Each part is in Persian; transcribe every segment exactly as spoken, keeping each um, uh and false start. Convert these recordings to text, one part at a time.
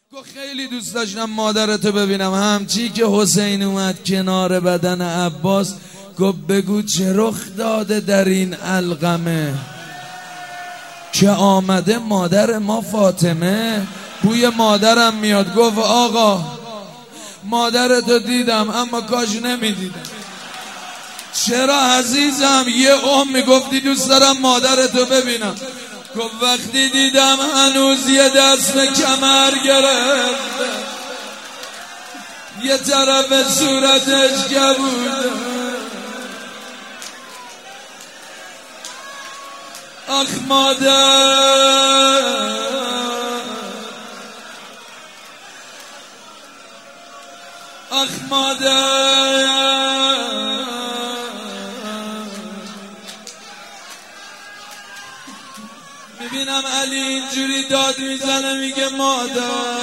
گفت خیلی دوست داشتم مادرتو ببینم. همچی که حسین اومد کنار بدن عباس گفت بگو چه رخ داده در این علقمه که آمده مادر ما فاطمه. بوی مادرم میاد. گفت آقا مادرتو دیدم اما کاش نمیدیدم. چرا عزیزم؟ یه عمر میگفتی دوست دارم مادرتو ببینم. گفت وقتی دیدم هنوز یه دست به کمر گرفته، یه طرف صورتش کبوده. آخ مادر، آخ مادر، میبینم علی اینجوری داد میزنه میگه مادر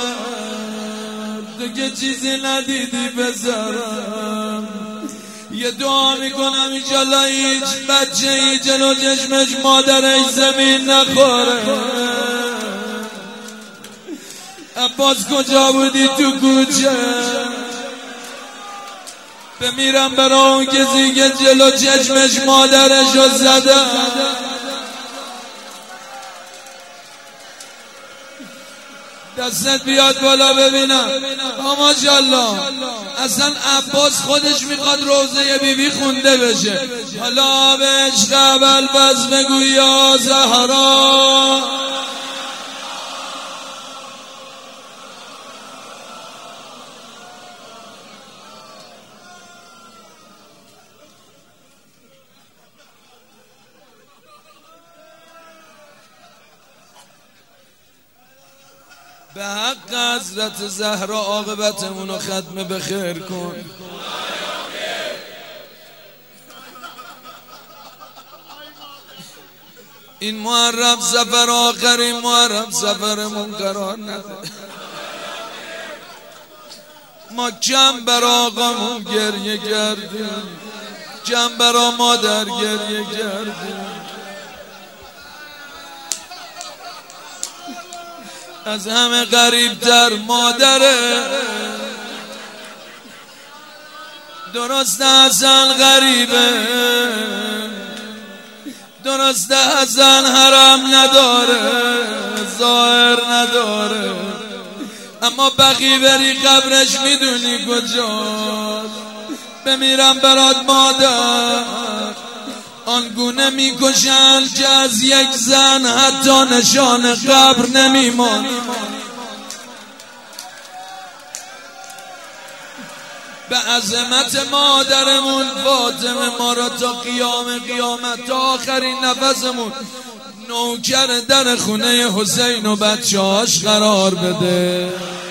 تو که چیزی ندیدی بذارم. یه دعا میکنم ایشالله هیچ بچه ای جلو چشمش مادرش زمین نخوره. عباس کجا بودی؟ تو کوچه. بمیرم برای اون کسی که جلو چشمش مادرشو زده. دستت بیاد بالا ببینم. ماشاءالله. اصلا عباس خودش میخواد روضه بی بی خونده بشه. حالا به عشق اول بس بگو یا زهرا. به حق حضرت زهرا عاقبتمون رو ختم به خیر کن. این محرم سفر آخرین محرم سفرمون قرار نده. ما کم بر آقامون گریه کردیم، کم برا مادر گریه کردیم. از همه غریبتر مادره. درسته حسن غریبه، درسته حسن حرم نداره، ظاهر نداره، اما بقی بری قبرش میدونی کجاست. بمیرم برات مادر. آنگونه میکشن که از یک زن حتی نشان قبر نمیمان. به عظمت مادرمون فاطمه ما را تا قیام قیامت تا آخرین نفسمون نوکر در خونه حسین و بچه‌هاش قرار بده.